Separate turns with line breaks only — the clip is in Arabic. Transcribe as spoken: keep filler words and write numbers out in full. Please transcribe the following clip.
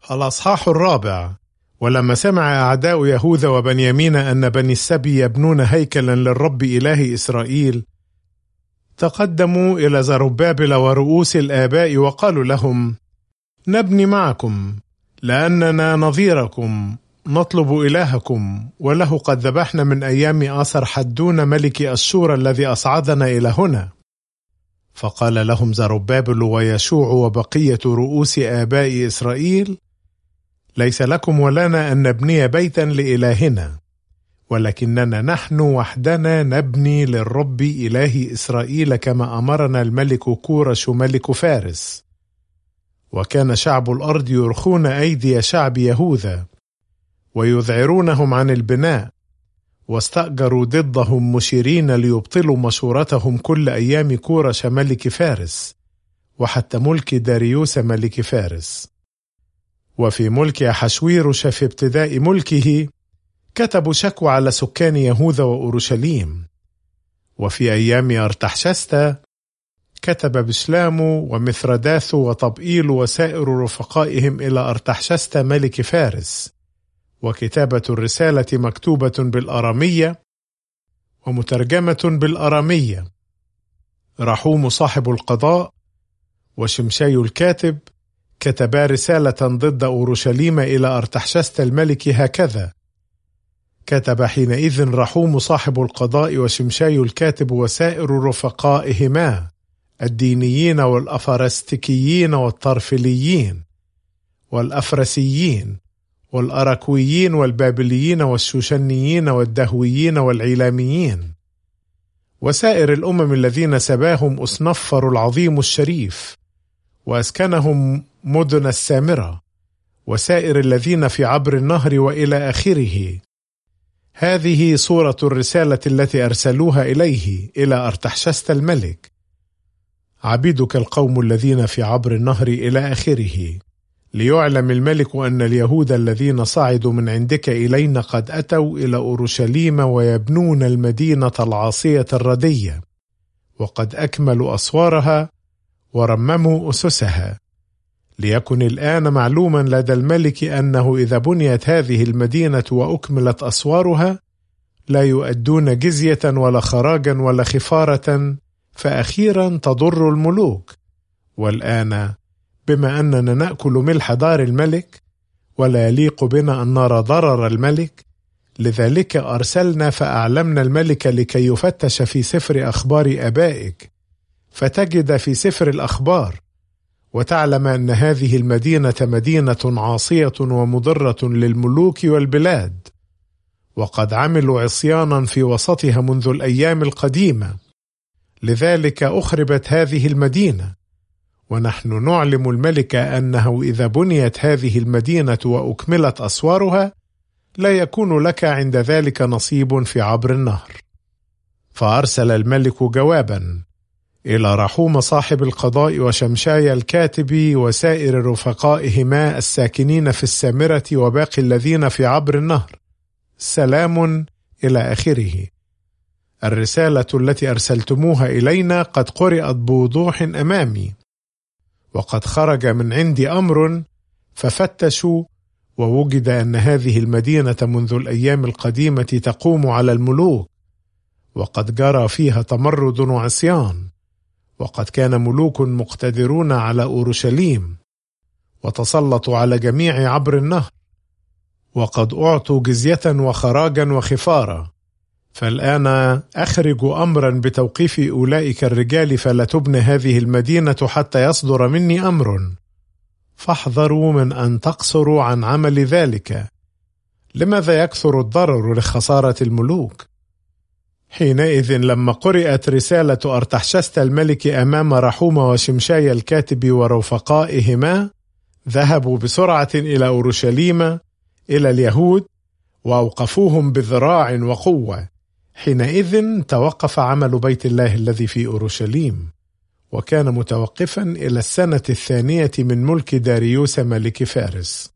الأصحاح الرابع. ولما سمع أعداء يهوذا وبنيامين أن بني السبي يبنون هيكلا للرب إله إسرائيل، تقدموا إلى زربابل ورؤوس الآباء وقالوا لهم: نبني معكم، لأننا نظيركم نطلب إلهكم، وله قد ذبحنا من أيام آسر حدون ملك أشور الذي أصعدنا إلى هنا. فقال لهم زربابل ويشوع وبقية رؤوس آباء إسرائيل: ليس لكم ولنا أن نبني بيتا لإلهنا، ولكننا نحن وحدنا نبني للرب إله إسرائيل كما أمرنا الملك كورش ملك فارس. وكان شعب الأرض يرخون أيدي شعب يهوذا ويذعرونهم عن البناء، واستأجروا ضدهم مشيرين ليبطلوا مشورتهم كل أيام كورش ملك فارس وحتى ملك داريوس ملك فارس. وفي ملك أحشويروش في ابتداء ملكه كتبوا شكوى على سكان يهوذا وأورشليم. وفي أيام أرتحشستا كتب بشلام ومثرداث وطبئيل وسائر رفقائهم إلى أرتحشستا ملك فارس، وكتابة الرسالة مكتوبة بالأرامية ومترجمة بالأرامية. رحوم صاحب القضاء وشمشاي الكاتب كتبا رسالة ضد أورشليم إلى أرتحشستا الملك هكذا: كتب حينئذ رحوم صاحب القضاء وشمشاي الكاتب وسائر رفقائهما الدينيين والأفرستكيين والطرفليين والأفرسيين والأراكويين والبابليين والشوشنيين والدهويين والعيلاميين وسائر الأمم الذين سباهم أسنفر العظيم الشريف وأسكنهم مدن السامرة، وسائر الذين في عبر النهر وإلى آخره. هذه صورة الرسالة التي أرسلوها إليه إلى أرتحشستا الملك: عبيدك القوم الذين في عبر النهر إلى آخره، ليعلم الملك أن اليهود الذين صعدوا من عندك إلينا قد أتوا إلى أورشليم ويبنون المدينة العاصية الردية، وقد أكملوا أسوارها ورمموا أسسها. ليكن الآن معلوما لدى الملك أنه إذا بنيت هذه المدينة وأكملت أسوارها لا يؤدون جزية ولا خراجا ولا خفارة، فأخيرا تضر الملوك. والآن بما أننا نأكل ملح دار الملك ولا يليق بنا أن نرى ضرر الملك، لذلك أرسلنا فأعلمنا الملك لكي يفتش في سفر أخبار آبائك، فتجد في سفر الأخبار وتعلم أن هذه المدينة مدينة عاصية ومضرة للملوك والبلاد، وقد عملوا عصيانا في وسطها منذ الأيام القديمة، لذلك أخربت هذه المدينة. ونحن نعلم الملك أنه إذا بنيت هذه المدينة وأكملت أسوارها لا يكون لك عند ذلك نصيب في عبر النهر. فأرسل الملك جوابا إلى رحوم صاحب القضاء وشمشاي الكاتب وسائر رفقائهما الساكنين في السامرة وباقي الذين في عبر النهر: سلام إلى آخره. الرسالة التي أرسلتموها إلينا قد قرأت بوضوح أمامي، وقد خرج من عندي أمر ففتشوا، ووجد أن هذه المدينة منذ الأيام القديمة تقوم على الملوك، وقد جرى فيها تمرد وعصيان، وقد كان ملوك مقتدرون على أورشليم وتسلطوا على جميع عبر النهر، وقد أعطوا جزية وخراجا وخفارة. فالآن أخرج أمرا بتوقيف أولئك الرجال فلا تبنى هذه المدينة حتى يصدر مني أمر، فاحذروا من أن تقصروا عن عمل ذلك. لماذا يكثر الضرر لخسارة الملوك؟ حينئذ لما قرأت رسالة أرتحشستا الملك أمام رحوم وشمشاي الكاتب ورفقائهما، ذهبوا بسرعة إلى أورشليم إلى اليهود وأوقفوهم بذراع وقوة. حينئذ توقف عمل بيت الله الذي في أورشليم، وكان متوقفا إلى السنة الثانية من ملك داريوس ملك فارس.